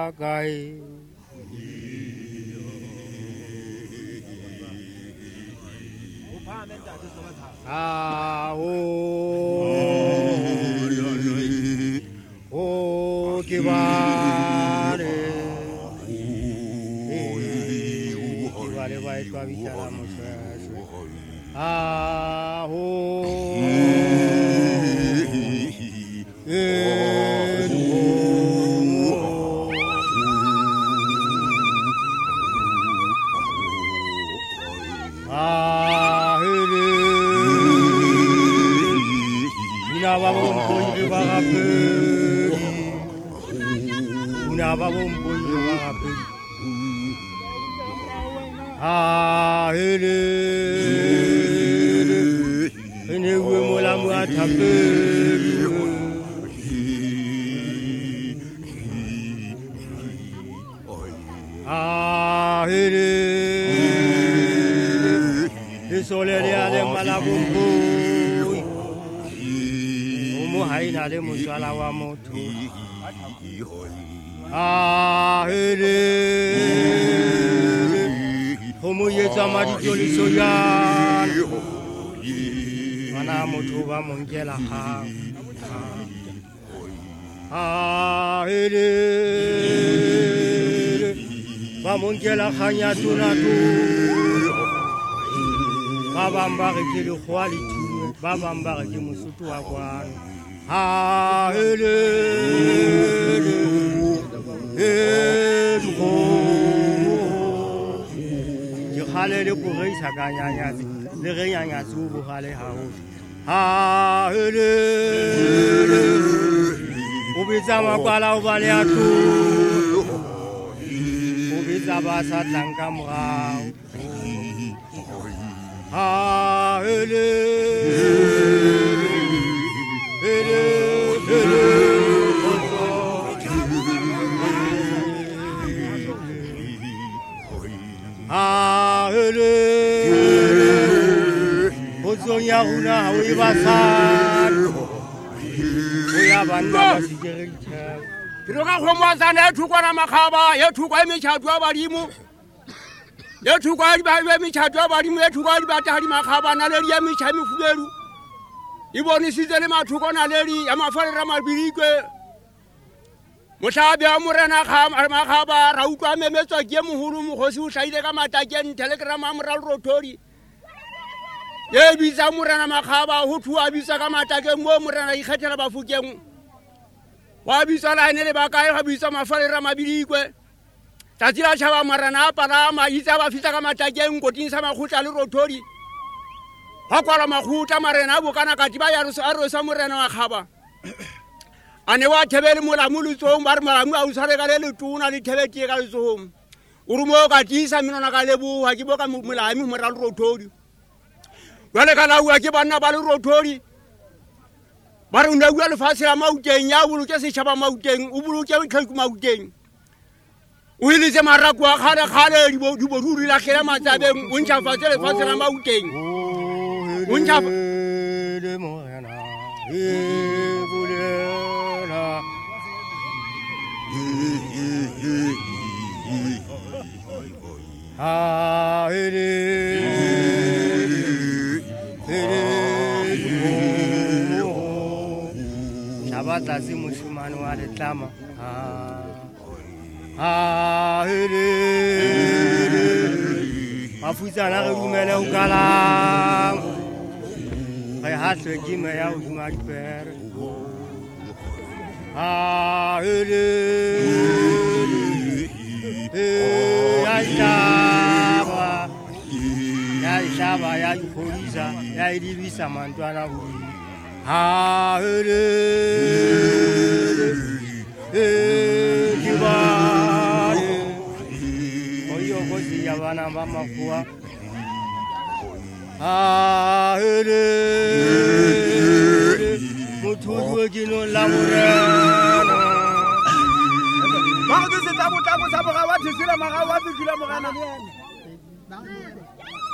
kai o kibare vai tua vita la mostra le musala wa motho homo yetsa maditoliso ya mana motho ba mongela ba mongela khanya tuna tu ba bamba re ke le quality ba bamba re ke mosutu wa kwana Hale le pourri sa gagnanya le rien sous hale ha ubitsa makwala o bale a tu ubitsa ba sa tlanka morao ha Ozonya una we basan Oya banda sigerita Kiroka khomwanza na thukwa na makhaba yethukwa imichatu abalimu yethukwa ibawe imichatu abalimu yethukwa ibatali makhaba na leli yemichami fuberu Ibonisizele mathuko na leli amafarera mabirikwe Mothabya morena makhaba ra utlwa memetswa ke moholo mogosi o shaile ka matakeng telegram amral rotori ye bitsa morena makhaba ho thuwa bitsa ka matakeng mo morena ikgethela bafukeng wa bitsa la ene le bakae ga bitsa mafarera mabirikwe tatsi la tshaba morena apala ma itsa ba fitsa ka matakeng koting sa makhutla le rotori ha kwala makhuta marena bo kana ka tiba ya rosa morena wa khaba ane wa thebele molamulu tsong ba re malamu a usare ka le tuna le thebeti ka tsong o rumo ka tisa minona ka lebu ha ke boka molami moralo rothodi wale kana wa ke bana ba le rothodi ba re una bua le fase la mauteng ya bulu ke se tshaba mauteng o bulu ke tlhako mauteng o ile se maraku a khale di bo ruri la khela matsabeng o ntša fatse le fase la mauteng o ntša le morena Shabata si mushimani wa letlama Mafutsana re dumele ho kalang re hatle ke me ya ho duma dipere ya shaba ya polisa ya idibisa mantwana huri kibare oyo kosi ya bana ba mafua mutuwe kino la morena ba go se tsa motabo sa boga wa thesela maga wa fitula mogana le ene